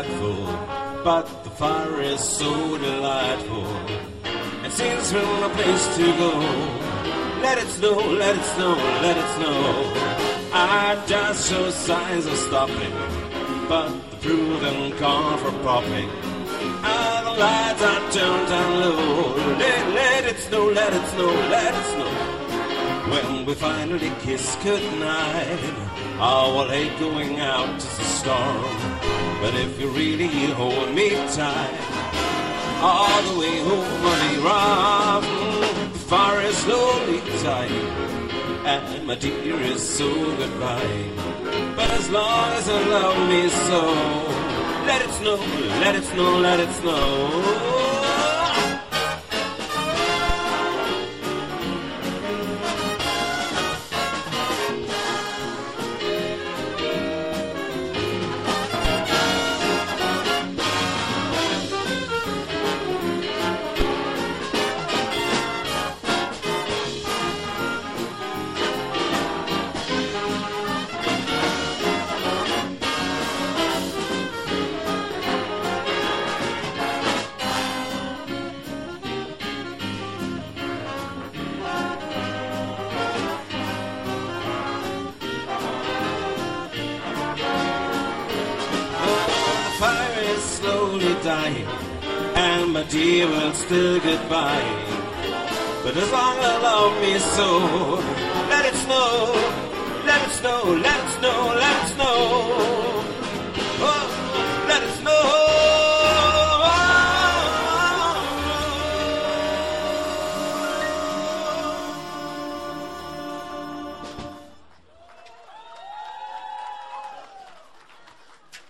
frightful, but the fire is so delightful. It seems from a place to go. Let it snow, let it snow, let it snow. I just show signs of stopping, but the prudent call for popping. And the lights are turned down low. Let it snow, let it snow, let it snow. When we finally kiss goodnight, I will hate going out to the storm. But if you really hold me tight, all the way home on the rock, the fire is slowly dying, and my dear is so goodbye. But as long as you love me so, let it snow, let it snow, let it snow. Fire is slowly dying, and my dear will still goodbye. But as long as you love me so, let it snow, let it snow, let it snow, let it snow.